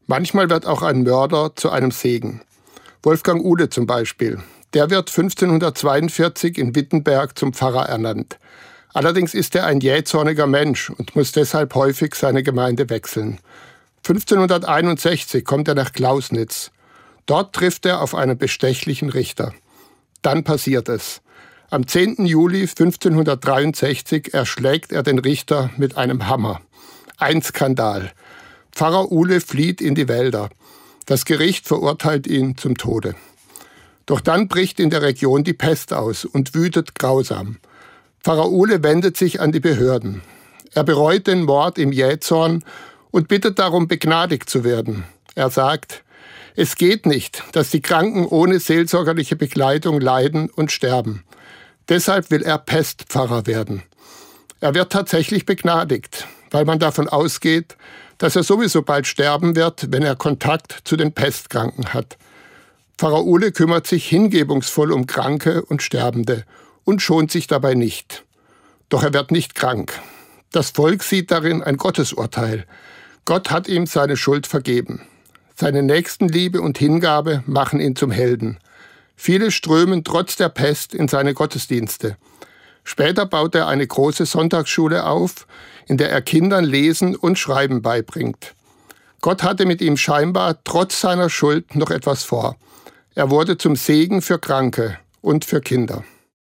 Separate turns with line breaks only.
Manchmal wird auch ein Mörder zu einem Segen. Wolfgang Uhle zum Beispiel. Der wird 1542 in Wittenberg zum Pfarrer ernannt. Allerdings ist er ein jähzorniger Mensch und muss deshalb häufig seine Gemeinde wechseln. 1561 kommt er nach Klausnitz. Dort trifft er auf einen bestechlichen Richter. Dann passiert es. Am 10. Juli 1563 erschlägt er den Richter mit einem Hammer. Ein Skandal. Pfarrer Uhle flieht in die Wälder. Das Gericht verurteilt ihn zum Tode. Doch dann bricht in der Region die Pest aus und wütet grausam. Pfarrer Uhle wendet sich an die Behörden. Er bereut den Mord im Jähzorn und bittet darum, begnadigt zu werden. Er sagt, es geht nicht, dass die Kranken ohne seelsorgerliche Begleitung leiden und sterben. Deshalb will er Pestpfarrer werden. Er wird tatsächlich begnadigt, weil man davon ausgeht, dass er sowieso bald sterben wird, wenn er Kontakt zu den Pestkranken hat. Pfarrer Uhle kümmert sich hingebungsvoll um Kranke und Sterbende und schont sich dabei nicht. Doch er wird nicht krank. Das Volk sieht darin ein Gottesurteil. Gott hat ihm seine Schuld vergeben. Seine Nächstenliebe und Hingabe machen ihn zum Helden. Viele strömen trotz der Pest in seine Gottesdienste. Später baut er eine große Sonntagsschule auf, in der er Kindern Lesen und Schreiben beibringt. Gott hatte mit ihm scheinbar trotz seiner Schuld noch etwas vor. Er wurde zum Segen für Kranke und für Kinder.